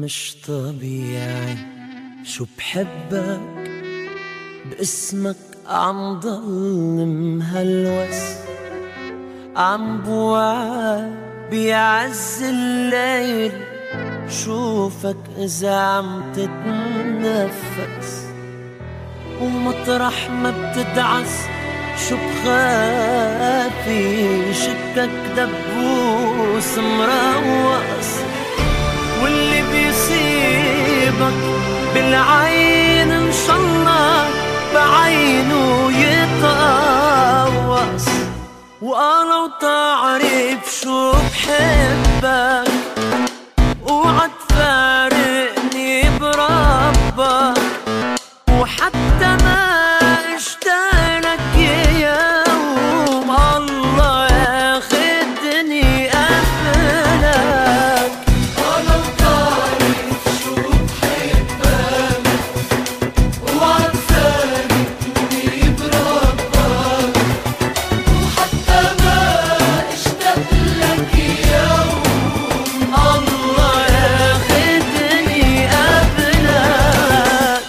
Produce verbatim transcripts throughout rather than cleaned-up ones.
مش طبيعي شو بحبك باسمك عم ضل مهلوس، عم بوعى بيعز الليل شوفك إذا عم تتنفس، ومطرح ما بتدعس شو بخافي شكك دبوس مروس، واللي بيصيبك بالعين ان شاء الله بعينه يتقوص. وانا وتعرف شو بحبك اوعى تفارقني بربك، وحتى ما اشتاقلك يوم الله ياخدني قبلك. انا وتعرف شو بحبك اوعى تفارقني بربك، وحتى ما اشتاقلك يوم الله ياخدني قبلك.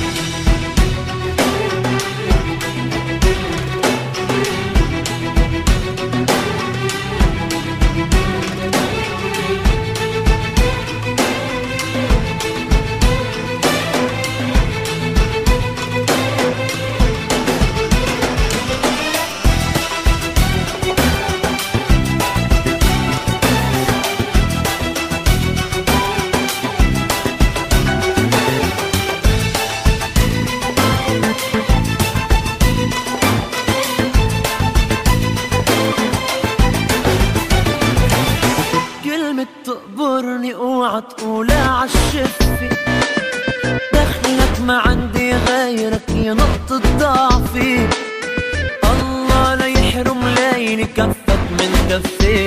كلمة تقبرني اوعى تقولها عالشفة، دخلك ما عندي غيرك يا نقطة ضعفي، الله لا يحرم ليلي كفك من كفي.